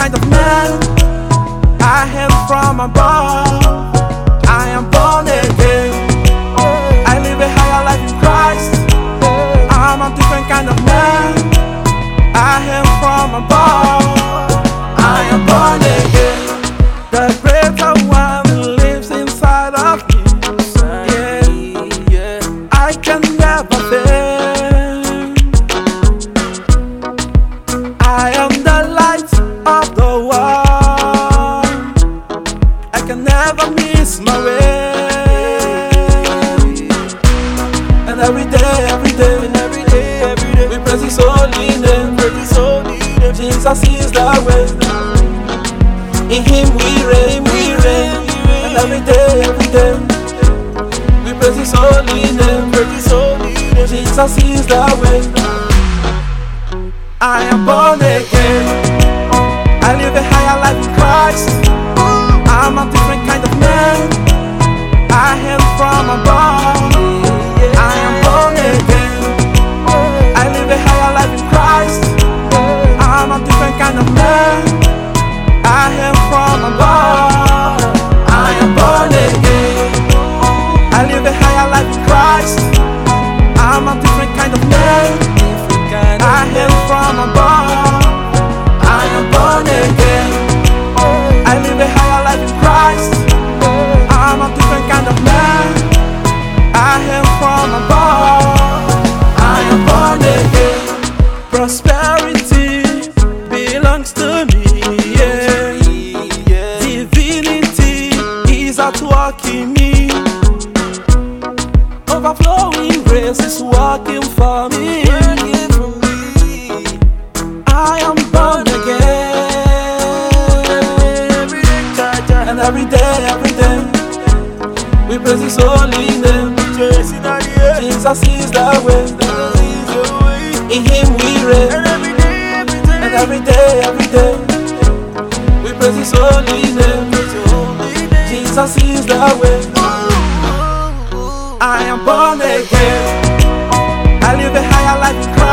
kind of man. I am from above. I am born again. I live a higher life in Christ. I'm a different kind of man. I am from above. I am born again. The greater one lives inside of me. Yeah, I can never fail. I am the light of the world. I can never miss my way. And every day, we praise His holy name. Jesus is the way. In Him we reign. And every day, we praise His holy name. Jesus is the way. I am born again. I live a higher life in Christ. I'm a different kind of man. I am from above. I am born again. I live a higher life in Christ. I'm a different kind of man. I am from above. I am born again. I live a higher life in Christ. I'm a different kind of man. I am from above. I am born again. I live a higher life in Christ. I'm a different kind of man. I am from above. I am born again. Prosperity belongs to me. Yeah. Divinity is at work in me. Overflowing grace is working for me. I am born again. And every day, we praise His holy name. Jesus is the way. In Him we reign. And every day, we praise His holy name. Jesus is the way. I am born again. I live a higher life in Christ.